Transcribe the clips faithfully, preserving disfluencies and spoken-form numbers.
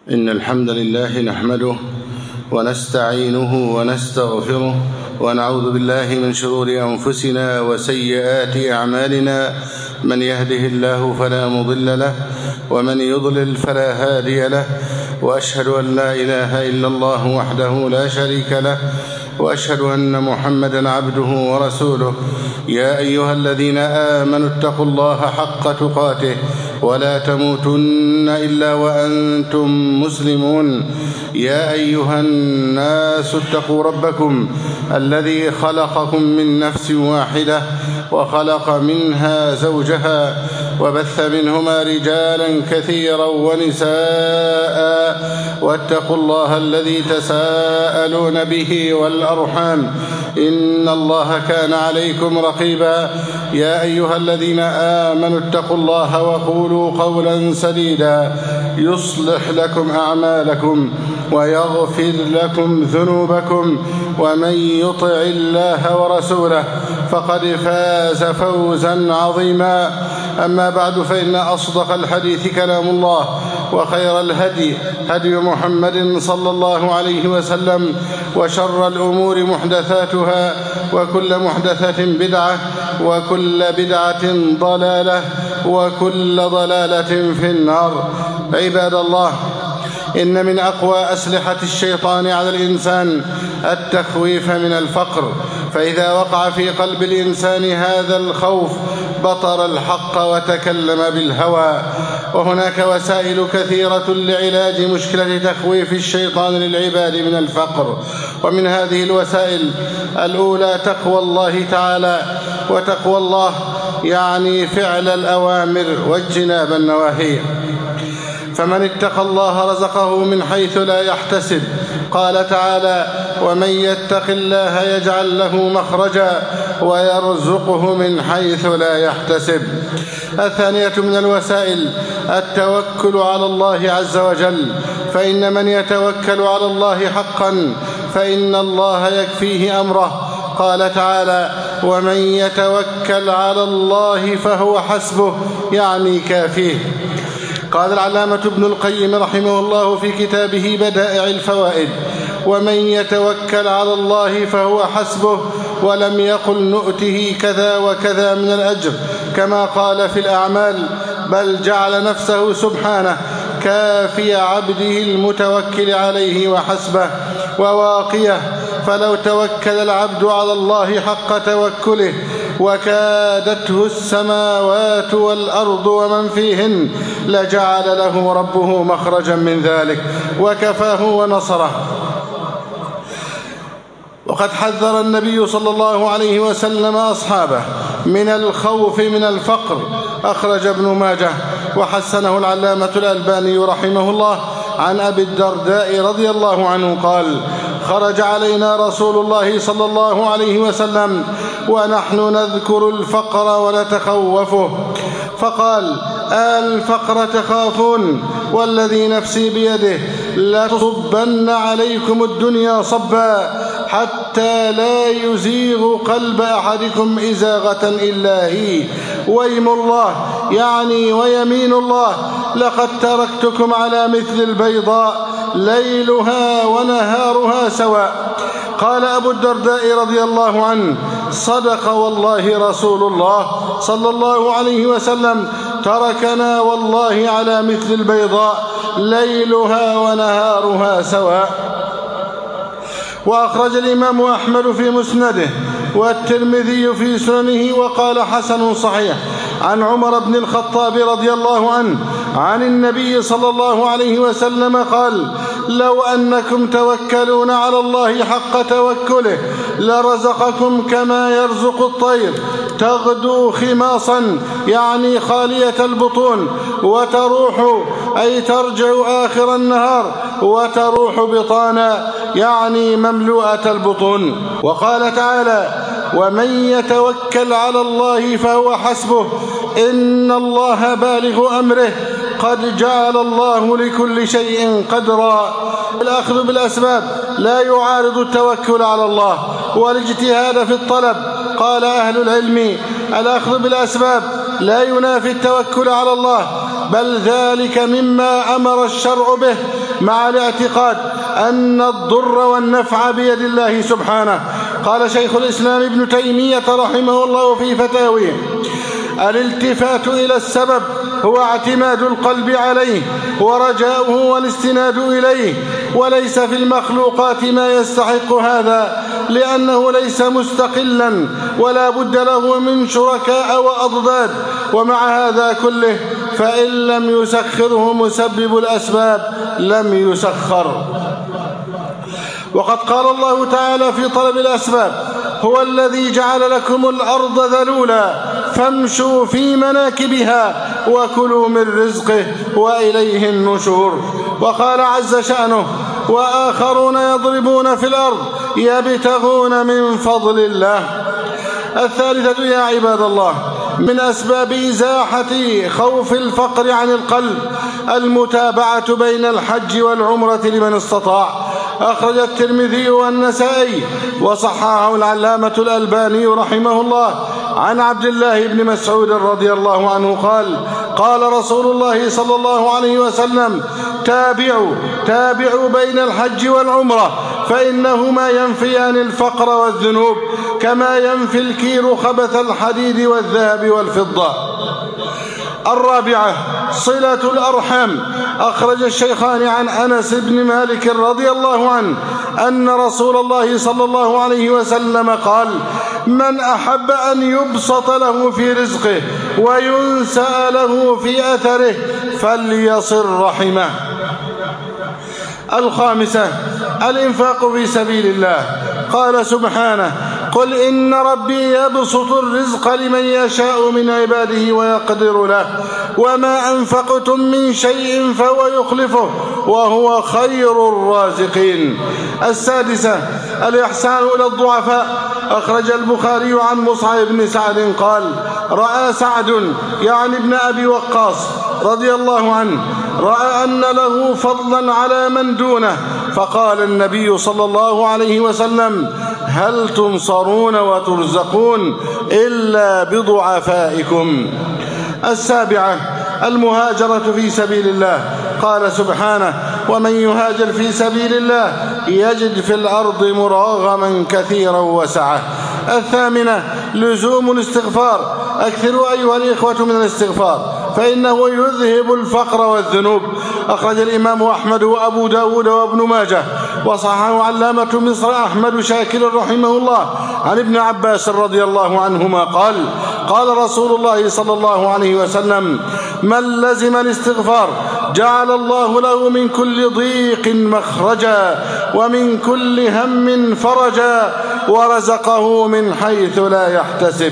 إن الحمد لله نحمده ونستعينه ونستغفره ونعوذ بالله من شرور أنفسنا وسيئات أعمالنا. من يهده الله فلا مضل له ومن يضلل فلا هادي له، وأشهد أن لا إله إلا الله وحده لا شريك له، وأشهد أن محمدا عبده ورسوله. يا أيها الذين آمنوا اتقوا الله حق تقاته ولا تموتن إلا وأنتم مسلمون. يا أيها الناس اتقوا ربكم الذي خلقكم من نفس واحدة وخلق منها زوجها وبث منهما رجالا كثيرا ونساء، واتقوا الله الذي تساءلون به والأرحام إن الله كان عليكم رقيبا. يا أيها الذين آمنوا اتقوا الله وقولوا قولا سديدا يصلح لكم أعمالكم ويغفر لكم ذنوبكم، ومن يطع الله ورسوله فقد فاز فوزا عظيما. أما بعد، فإن أصدق الحديث كلام الله، وخير الهدي هدي محمد صلى الله عليه وسلم، وشر الأمور محدثاتها، وكل محدثة بدعة، وكل بدعة ضلالة، وكل ضلالة في النار. عباد الله، إن من أقوى أسلحة الشيطان على الإنسان التخويف من الفقر، فإذا وقع في قلب الإنسان هذا الخوف بطر الحق وتكلم بالهوى. وهناك وسائل كثيرة لعلاج مشكلة تخويف الشيطان للعباد من الفقر، ومن هذه الوسائل الأولى تقوى الله تعالى. وتقوى الله يعني فعل الأوامر واجتناب النواهي، فمن اتقى الله رزقه من حيث لا يحتسب. قال تعالى: ومن يتق الله يجعل له مخرجا ويرزقه من حيث لا يحتسب. الثانية من الوسائل التوكل على الله عز وجل، فإن من يتوكل على الله حقا فإن الله يكفيه أمره. قال تعالى: ومن يتوكل على الله فهو حسبه، يعني كافيه. قال العلامة ابن القيم رحمه الله في كتابه بدائع الفوائد: ومن يتوكل على الله فهو حسبه، ولم يقل نؤته كذا وكذا من الأجر كما قال في الأعمال، بل جعل نفسه سبحانه كافي عبده المتوكل عليه وحسبه وواقيه. فلو توكل العبد على الله حق توكله وكادته السماوات والأرض ومن فيهن لجعل له ربه مخرجا من ذلك وكفاه ونصره. وقد حذر النبي صلى الله عليه وسلم أصحابه من الخوف من الفقر. أخرج ابن ماجه وحسنه العلامة الألباني رحمه الله عن أبي الدرداء رضي الله عنه قال: خرج علينا رسول الله صلى الله عليه وسلم ونحن نذكر الفقر ونتخوفه، فقال: الفقر تخافون، والذي نفسي بيده لتصبن عليكم الدنيا صبا حتى لا يزيغ قلب أحدكم إزاغة إلا هي. ويم الله، يعني ويمين الله، لقد تركتكم على مثل البيضاء ليلها ونهارها سواء. قال أبو الدرداء رضي الله عنه: صدق والله رسول الله صلى الله عليه وسلم، تركنا والله على مثل البيضاء ليلها ونهارها سواء. وأخرج الإمام أحمد في مسنده والترمذي في سننه وقال: حسن صحيح، عن عمر بن الخطاب رضي الله عنه عن النبي صلى الله عليه وسلم قال: لو أنكم توكلون على الله حق توكله لرزقكم كما يرزق الطير، تغدو خماصا، يعني خالية البطون، وتروح أي ترجع آخر النهار، وتروح بطانا، يعني مملوءة البطون. وقال تعالى: ومن يتوكل على الله فهو حسبه، إن الله بالغ أمره، قد جعل الله لكل شيء قدرا. الأخذ بالأسباب لا يعارض التوكل على الله والاجتهاد في الطلب. قال أهل العلم: الأخذ بالأسباب لا ينافي التوكل على الله، بل ذلك مما أمر الشرع به، مع الاعتقاد أن الضر والنفع بيد الله سبحانه. قال شيخ الإسلام ابن تيمية رحمه الله في فتاويه: الالتفات إلى السبب هو اعتماد القلب عليه ورجاؤه والاستناد إليه، وليس في المخلوقات ما يستحق هذا، لأنه ليس مستقلا ولا بد له من شركاء وأضداد. ومع هذا كله فإن لم يسخره مسبب الأسباب لم يسخر. وقد قال الله تعالى في طلب الأسباب: هو الذي جعل لكم الأرض ذلولا فامشوا في مناكبها وكلوا من رزقه وإليه النشور. وقال عز شأنه: وآخرون يضربون في الأرض يبتغون من فضل الله. الثالثة يا عباد الله من أسباب إزاحة خوف الفقر عن القلب المتابعة بين الحج والعمرة لمن استطاع. أخرج الترمذي والنسائي وصححه العلامة الألباني رحمه الله عن عبد الله بن مسعود رضي الله عنه قال: قال رسول الله صلى الله عليه وسلم: تابعوا تابعوا بين الحج والعمرة فإنهما ينفيان الفقر والذنوب كما ينفي الكير خبث الحديد والذهب والفضة. الرابعة صلة الأرحام. أخرج الشيخان عن أنس بن مالك رضي الله عنه أن رسول الله صلى الله عليه وسلم قال: من أحب أن يبسط له في رزقه وينسأ له في أثره فليصل رحمه. الخامسة الإنفاق في سبيل الله. قال سبحانه: قل إن ربي يبسط الرزق لمن يشاء من عباده ويقدر له وما أنفقتم من شيء فهو يخلفه وهو خير الرازقين. السادسة الإحسان إلى الضعفاء. أخرج البخاري عن مصعب بن سعد قال: رأى سعد يعني ابن أبي وقاص رضي الله عنه رأى أن له فضلا على من دونه، فقال النبي صلى الله عليه وسلم: هل تنصرون وترزقون إلا بضعفائكم. السابعة المهاجرة في سبيل الله. قال سبحانه: ومن يهاجر في سبيل الله يجد في الأرض مراغما كثيرا وسعة. الثامنة لزوم الاستغفار. أكثروا أيها الإخوة من الاستغفار فإنه يذهب الفقر والذنوب. أخرج الإمام أحمد وأبو داود وابن ماجه وصححه علامة مصر أحمد شاكر رحمه الله عن ابن عباس رضي الله عنهما قال: قال رسول الله صلى الله عليه وسلم: من لزم الاستغفار جعل الله له من كل ضيق مخرجا ومن كل هم فرجا ورزقه من حيث لا يحتسب.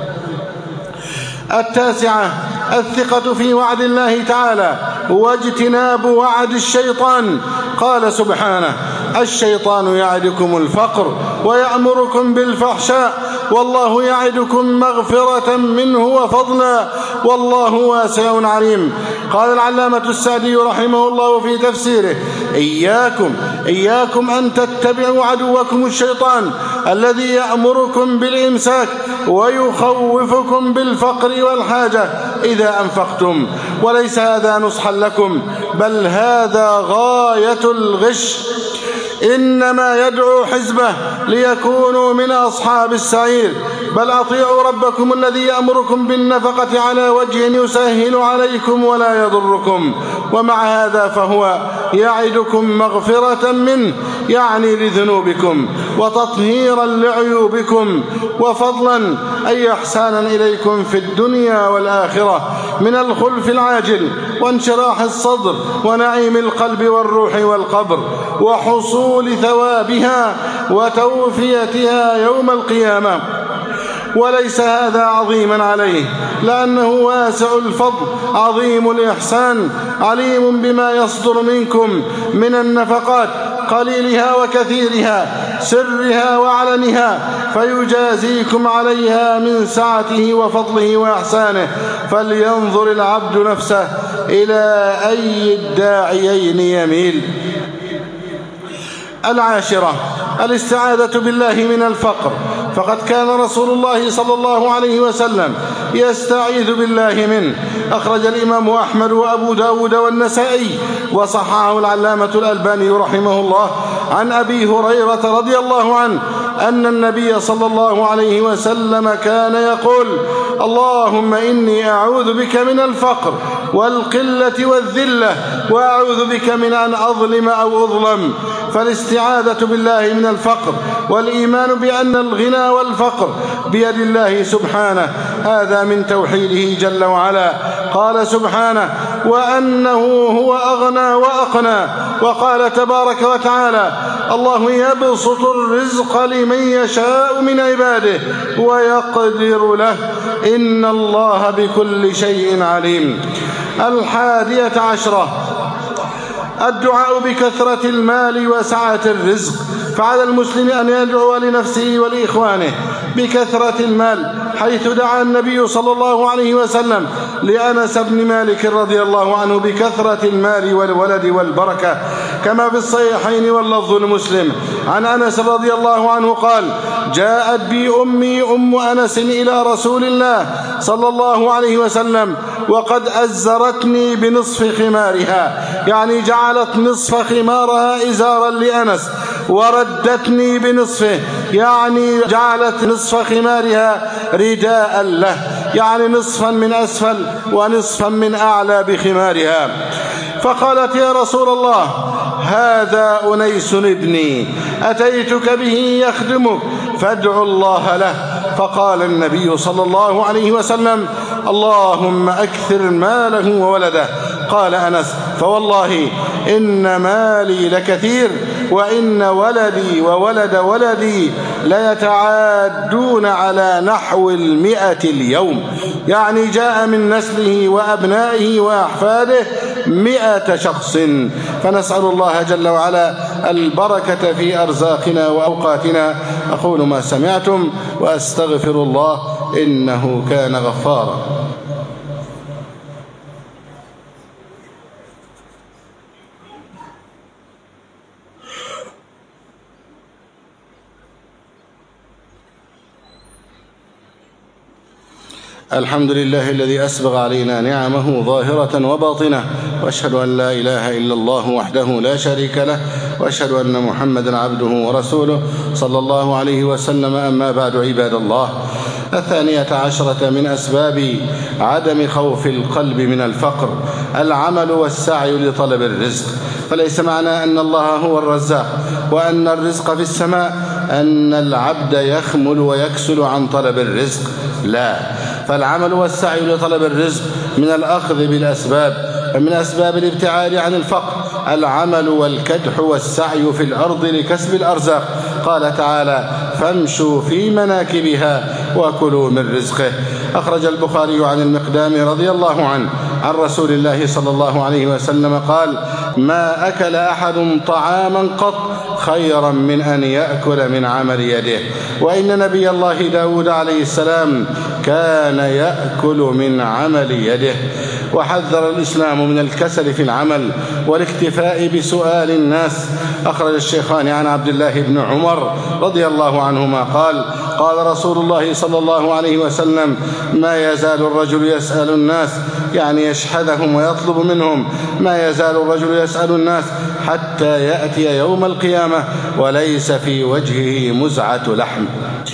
التاسعة الثقة في وعد الله تعالى واجتناب وعد الشيطان. قال سبحانه: الشيطان يعدكم الفقر ويأمركم بالفحشاء والله يعدكم مغفرة منه وفضلا والله واسع عليم. قال العلامة السعدي رحمه الله في تفسيره: إياكم إياكم أن تتبعوا عدوكم الشيطان الذي يأمركم بالإمساك ويخوفكم بالفقر والحاجة إذا أنفقتم، وليس هذا نصحا لكم بل هذا غاية الغش، إنما يدعو حزبه ليكونوا من أصحاب السعير. بل أطيعوا ربكم الذي يأمركم بالنفقة على وجه يسهل عليكم ولا يضركم، ومع هذا فهو يعدكم مغفرة منه يعني لذنوبكم وتطهيرا لعيوبكم وفضلا أي إحسانا إليكم في الدنيا والآخرة من الخلف العاجل وانشراح الصدر ونعيم القلب والروح والقبر وحصول ثوابها وتوفيتها يوم القيامة. وليس هذا عظيما عليه لأنه واسع الفضل عظيم الإحسان عليم بما يصدر منكم من النفقات قليلها وكثيرها سرها وعلنها فيجازيكم عليها من سعته وفضله وإحسانه. فلينظر العبد نفسه إلى أي الداعيين يميل. العاشرة الاستعاذة بالله من الفقر. فقد كان رسول الله صلى الله عليه وسلم يستعيذ بالله منه. أخرج الإمام أحمد وأبو داود والنسائي وصححه العلامة الألباني رحمه الله عن أبي هريرة رضي الله عنه أن النبي صلى الله عليه وسلم كان يقول: اللهم إني أعوذ بك من الفقر والقلة والذلة وأعوذ بك من أن أظلم أو أظلم. فالاستعاذة بالله من الفقر والإيمان بأن الغنى والفقر بيد الله سبحانه، هذا من توحيده جل وعلا. قال سبحانه: وأنه هو أغنى وأقنى. وقال تبارك وتعالى: الله يبسط الرزق لمن يشاء من عباده ويقدر له إن الله بكل شيء عليم. الحادية عشرة: الدعاء بكثرة المال وسعة الرزق. فعلى المسلم أن يدعو لنفسه ولإخوانه بكثرة المال، حيث دعا النبي صلى الله عليه وسلم لأنس بن مالك رضي الله عنه بكثرة المال والولد والبركة، كما في الصحيحين واللفظ المسلم. عن أنس رضي الله عنه قال: جاءت بي أمي أم أنس إلى رسول الله صلى الله عليه وسلم وقد أزرتني بنصف خمارها، يعني جعلت نصف خمارها إزارا لأنس، وردتني بنصفه، يعني جعلت نصف خمارها رداء له، يعني نصفا من أسفل ونصفا من أعلى بخمارها. فقالت: يا رسول الله، هذا أنيس ابني أتيتك به يخدمك فادعو الله له. فقال النبي صلى الله عليه وسلم: اللهم أكثر ماله وولده. قال أنس: فوالله إن مالي لكثير وإن ولدي وولد ولدي ليتعادون على نحو المئة اليوم، يعني جاء من نسله وأبنائه وأحفاده مئة شخص. فنسأل الله جل وعلا البركة في أرزاقنا وأوقاتنا. أقول ما سمعتم وأستغفر الله إنه كان غفارا. الحمد لله الذي أسبغ علينا نعمه ظاهرة وباطنة، وأشهد أن لا إله إلا الله وحده لا شريك له، وأشهد أن محمدا عبده ورسوله صلى الله عليه وسلم. أما بعد، عباد الله، الثانية عشرة من أسباب عدم خوف القلب من الفقر العمل والسعي لطلب الرزق. فليس معنى أن الله هو الرزاق وأن الرزق في السماء أن العبد يخمل ويكسل عن طلب الرزق، لا، فالعمل والسعي لطلب الرزق من الأخذ بالأسباب، من أسباب الابتعاد عن الفقر العمل والكدح والسعي في الأرض لكسب الأرزاق. قال تعالى: فامشوا في مناكبها وكلوا من رزقه. أخرج البخاري عن المقدام رضي الله عنه عن رسول الله صلى الله عليه وسلم قال: ما أكل أحد طعاما قط خيرا من أن يأكل من عمل يده. وإن نبي الله داود عليه السلام كان يأكل من عمل يده. وحذر الإسلام من الكسل في العمل والاكتفاء بسؤال الناس. أخرج الشيخان عن عبد الله بن عمر رضي الله عنهما قال: قال رسول الله صلى الله عليه وسلم: ما يزال الرجل يسأل الناس، يعني يشحذهم ويطلب منهم، ما يزال الرجل يسأل الناس حتى يأتي يوم القيامة وليس في وجهه مزعة لحم.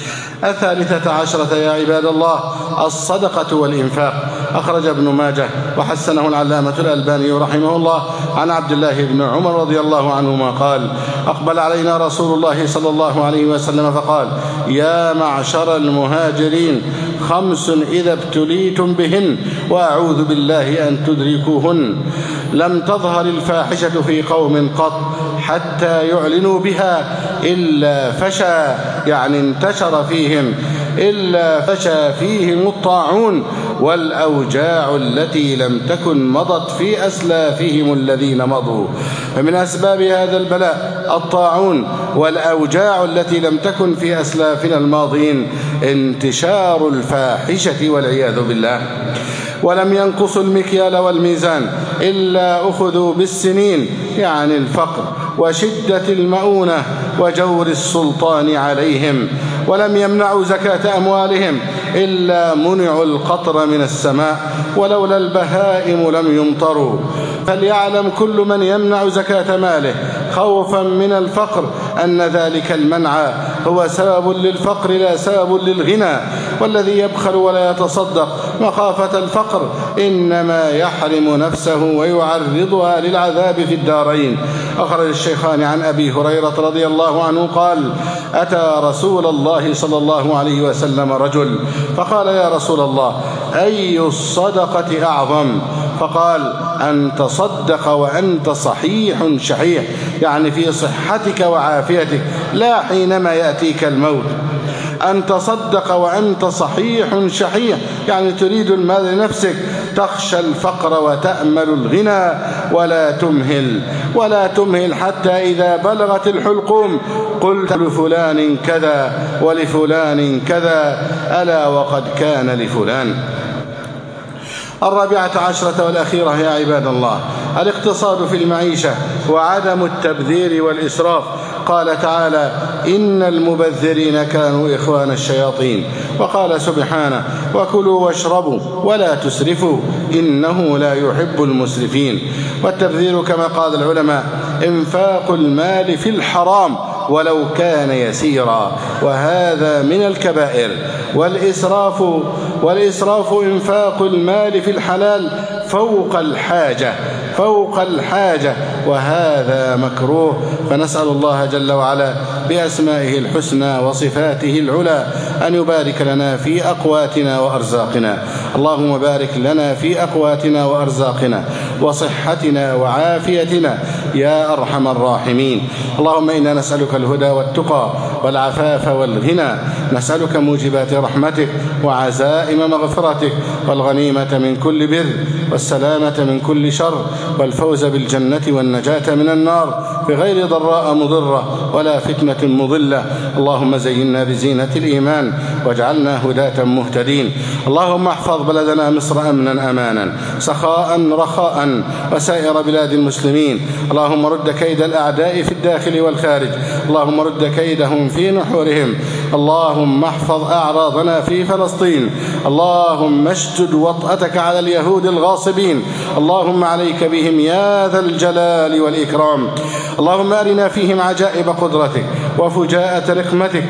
الثالثة عشرة يا عباد الله الصدقة والإنفاق. أخرج ابن ماجه وحسنه العلامة الألباني رحمه الله عن عبد الله بن عمر رضي الله عنهما قال: أقبل علينا رسول الله صلى الله عليه وسلم فقال: يا معشر المهاجرين، خمس إذا ابتليتم بهن وأعوذ بالله أن تدركوهن. لم تظهر الفاحشة في قوم قط حتى يعلنوا بها إلا فشى، يعني انتشر فيهم، إلا فشى فيهم الطاعون والأوجاع التي لم تكن مضت في أسلافهم الذين مضوا. فمن أسباب هذا البلاء الطاعون والأوجاع التي لم تكن في أسلافنا الماضين انتشار الفاحشة والعياذ بالله. ولم ينقصوا المكيال والميزان إلا أخذوا بالسنين، يعني الفقر وشدة المؤونة وجور السلطان عليهم، ولم يمنعوا زكاة أموالهم إلا منعوا القطر من السماء، ولولا البهائم لم يمطروا. فليعلم كل من يمنع زكاة ماله خوفا من الفقر أن ذلك المنع هو سبب للفقر لا سبب للغنى، والذي يبخل ولا يتصدق مخافة الفقر إنما يحرم نفسه ويعرضها للعذاب في الدارين. أخرج الشيخان عن أبي هريرة رضي الله عنه قال: أتى رسول الله صلى الله عليه وسلم رجل فقال: يا رسول الله، أي الصدقة أعظم؟ فقال: أن تصدق وأنت صحيح شحيح، يعني في صحتك وعافيتك لا حينما يأتيك الموت. أن تصدق وأنت صحيح شحيح، يعني تريد المال لنفسك، تخشى الفقر وتأمل الغنى، ولا تمهل ولا تمهل حتى إذا بلغت الحلقوم قلت لفلان كذا ولفلان كذا، ألا وقد كان لفلان. الرابعة عشرة والأخيرة يا عباد الله الاقتصاد في المعيشة وعدم التبذير والإسراف. قال تعالى: إن المبذرين كانوا إخوان الشياطين. وقال سبحانه: وكلوا واشربوا ولا تسرفوا إنه لا يحب المسرفين. والتبذير كما قال العلماء إنفاق المال في الحرام ولو كان يسيرا، وهذا من الكبائر. والإسراف والإسراف إنفاق المال في الحلال فوق الحاجة فوق الحاجة وهذا مكروه. فنسأل الله جل وعلا بأسمائه الحسنى وصفاته العلى أن يبارك لنا في أقواتنا وأرزاقنا. اللهم بارك لنا في أقواتنا وأرزاقنا وصحتنا وعافيتنا يا أرحم الراحمين. اللهم إنا نسألك الهدى والتقى والعفاف والغنى، نسألك موجبات رحمتك وعزائم مغفرتك والغنيمة من كل بر والسلامة من كل شر والفوز بالجنة والنجاة من النار بغير ضراء مضرة ولا فتنة مضلة. اللهم زينا بزينة الإيمان واجعلنا هداة مهتدين. اللهم احفظ بلدنا مصر أمنا أمانا سخاء رخاء وسائر بلاد المسلمين. اللهم رد كيد الأعداء في الداخل والخارج، اللهم رد كيدهم في نحورهم. اللهم احفظ أعراضنا في فلسطين. اللهم اشدد وطأتك على اليهود الغاصبين. اللهم عليك بهم يا ذا الجلال والإكرام. اللهم أرنا فيهم عجائب قدرتك وفجاءة رحمتك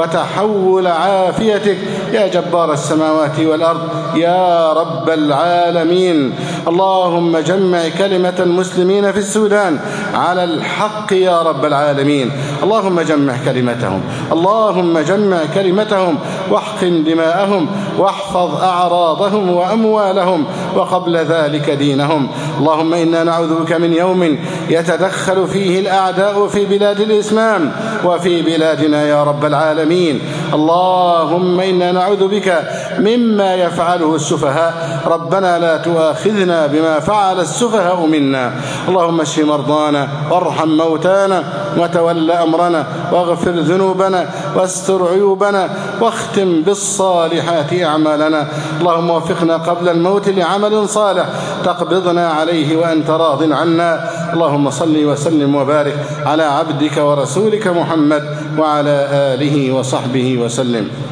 وتحول عافيتك يا جبار السماوات والأرض يا رب العالمين. اللهم جمع كلمة المسلمين في السودان على الحق يا رب العالمين. اللهم جمع كلمتهم اللهم جمع كلمتهم واحقن دماءهم واحفظ أعراضهم وأموالهم وقبل ذلك دينهم. اللهم إنا نعوذ بك من يوم يتدخل فيه الأعداء في بلاد الإسلام وفي بلادنا يا رب العالمين. اللهم إنا نعوذ بك مما يفعله السفهاء. ربنا لا تؤاخذنا بما فعل السفهاء منا. اللهم اشف مرضانا وارحم موتانا وتول أمرنا واغفر ذنوبنا واستر عيوبنا واختم بالصالحات أعمالنا. اللهم وفقنا قبل الموت لعمل صالح تقبضنا عليه وأنت راض عنا. اللهم صل وسلم وبارك على عبدك ورسولك محمد وعلى آله وصحبه وسلم.